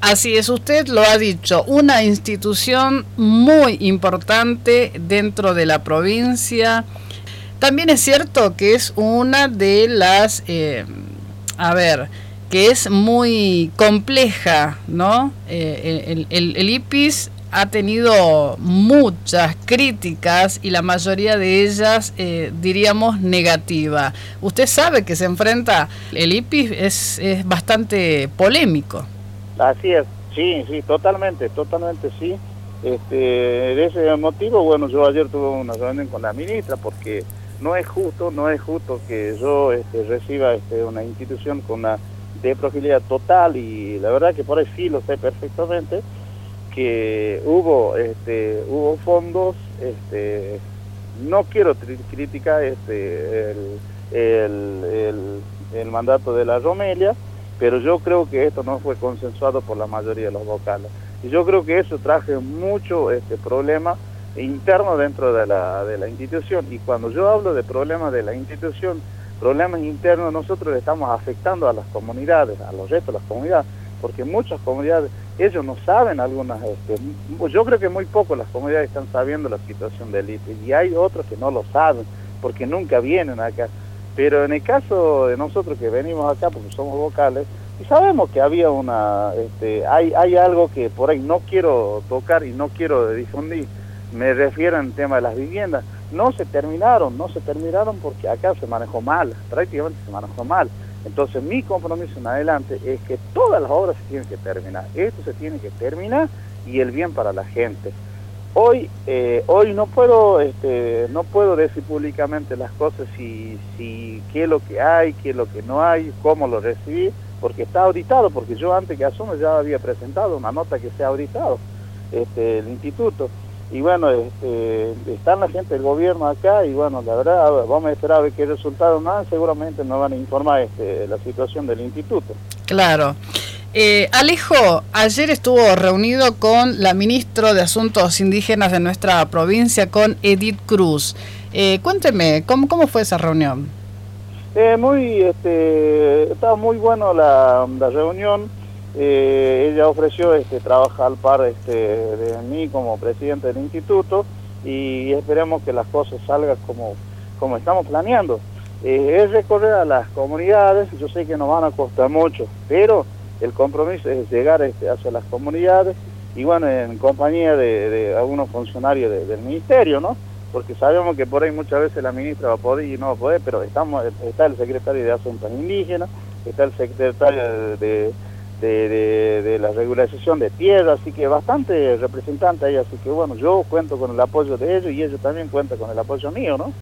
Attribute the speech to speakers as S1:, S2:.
S1: Así es, usted lo ha dicho, una institución muy importante dentro de la provincia. También es cierto que es una de las, que es muy compleja, ¿no? El IPIS ha tenido muchas críticas y la mayoría de ellas, diríamos, negativa. Usted sabe que se enfrenta, el IPIS es bastante polémico.
S2: Así es, sí, sí, totalmente sí. De ese motivo, bueno, yo ayer tuve una reunión con la ministra porque no es justo que yo reciba una institución con una desprofilidad total, y la verdad que por ahí sí lo sé perfectamente, que hubo fondos, no quiero criticar el mandato de la Romelia, pero yo creo que esto no fue consensuado por la mayoría de los vocales. Y yo creo que eso traje mucho problema interno dentro de la institución. Y cuando yo hablo de problemas de la institución, problemas internos, nosotros le estamos afectando a las comunidades, a los restos de las comunidades, porque muchas comunidades, ellos no saben algunas, yo creo que muy poco las comunidades están sabiendo la situación del IPIS, y hay otros que no lo saben, porque nunca vienen acá. Pero en el caso de nosotros que venimos acá, porque somos vocales, y sabemos que había hay algo que por ahí no quiero tocar y no quiero difundir, me refiero al tema de las viviendas, no se terminaron porque acá se manejó mal, prácticamente se manejó mal. Entonces mi compromiso en adelante es que todas las obras se tienen que terminar, esto se tiene que terminar, y el bien para la gente. Hoy no puedo decir públicamente las cosas, si qué es lo que hay, qué es lo que no hay, cómo lo recibí, porque está auditado, porque yo antes que asumo ya había presentado una nota que se ha auditado el instituto. Y bueno, están la gente del gobierno acá, y bueno, la verdad, vamos a esperar a ver qué resultado más, seguramente nos van a informar la situación del instituto.
S1: Claro. Alejo, ayer estuvo reunido con la ministra de Asuntos Indígenas de nuestra provincia, con Edith Cruz. Cuénteme, ¿cómo fue esa reunión?
S2: Estaba muy bueno la reunión. Ella ofreció trabajar al par de mí como presidente del instituto, y esperemos que las cosas salgan como estamos planeando. Es recorrer a las comunidades, yo sé que nos van a costar mucho, pero el compromiso es llegar hacia las comunidades, y bueno, en compañía de algunos funcionarios del ministerio, ¿no? Porque sabemos que por ahí muchas veces la ministra va a poder y no va a poder, pero está el secretario de Asuntos Indígenas, está el secretario de la regularización de tierra, así que bastante representante ahí, así que bueno, yo cuento con el apoyo de ellos y ellos también cuentan con el apoyo mío, ¿no?